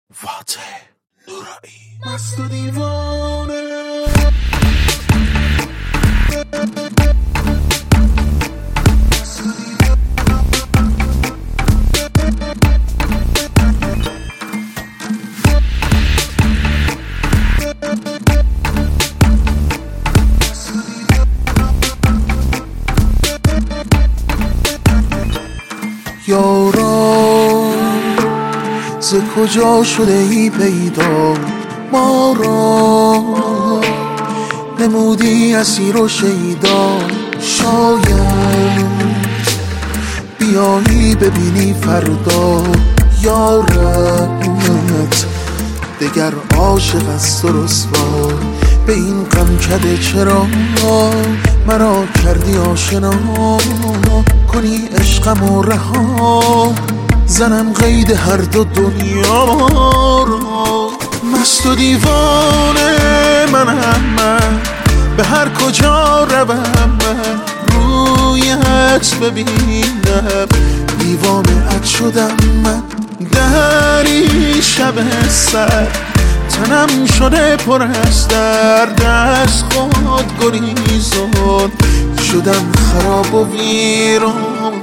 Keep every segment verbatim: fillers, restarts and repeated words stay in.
فاتح نورایی مست و دیوانه. یارا ز کجا شده ای پیدا، ما را نمودی اسیر و شیدا. شاید بیایی ببینی فردا یارت دگر عاشق است و رسوا. به این غم کده چرا مرا کردی آشنا، کنی عشقم و رها زنم قید هر دو دنیا را. مست و دیوانه منم من، به هر کجا روم من رویت ببینم. دیوانه ات شدم من دری شب سر، تنم شده پر از درد از خود گریزان. شدم خراب و ویران.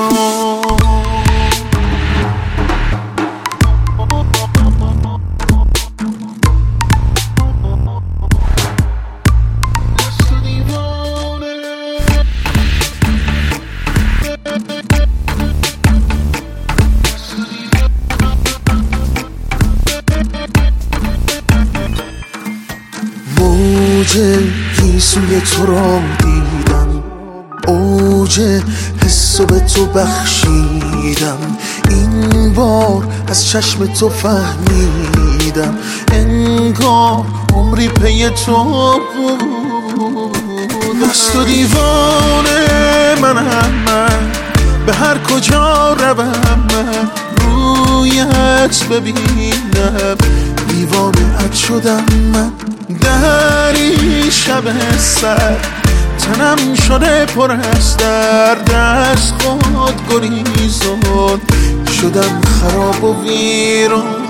موج گیسوی تو را دیدم، اوج حسو به تو بخشیدم. این بار از چشم تو فهمیدم انگار عمری پی تو بود. مست و دیوانه منم من، به هر کجا روم من رویت ببینم. دیوانه ات شدم من دری شب سر، تنم شده پر از درد از خود گریزان. شدم خراب و ویران.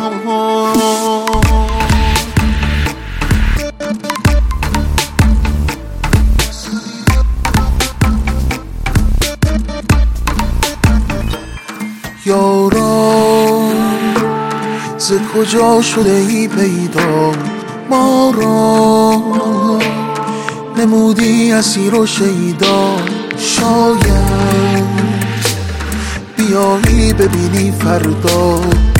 یارا ز کجا شده ای پیدا، ما را نمودی اسیر و شیدا. شاید بیایی ببینی فردا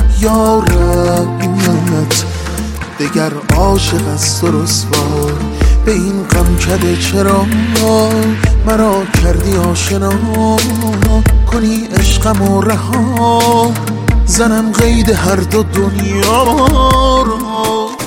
یارت دگر عاشق است و رسوا. به این غم کده چرا مرا کردی آشنا، کنی عشقم و رها زنم قید هر دو دنیا را.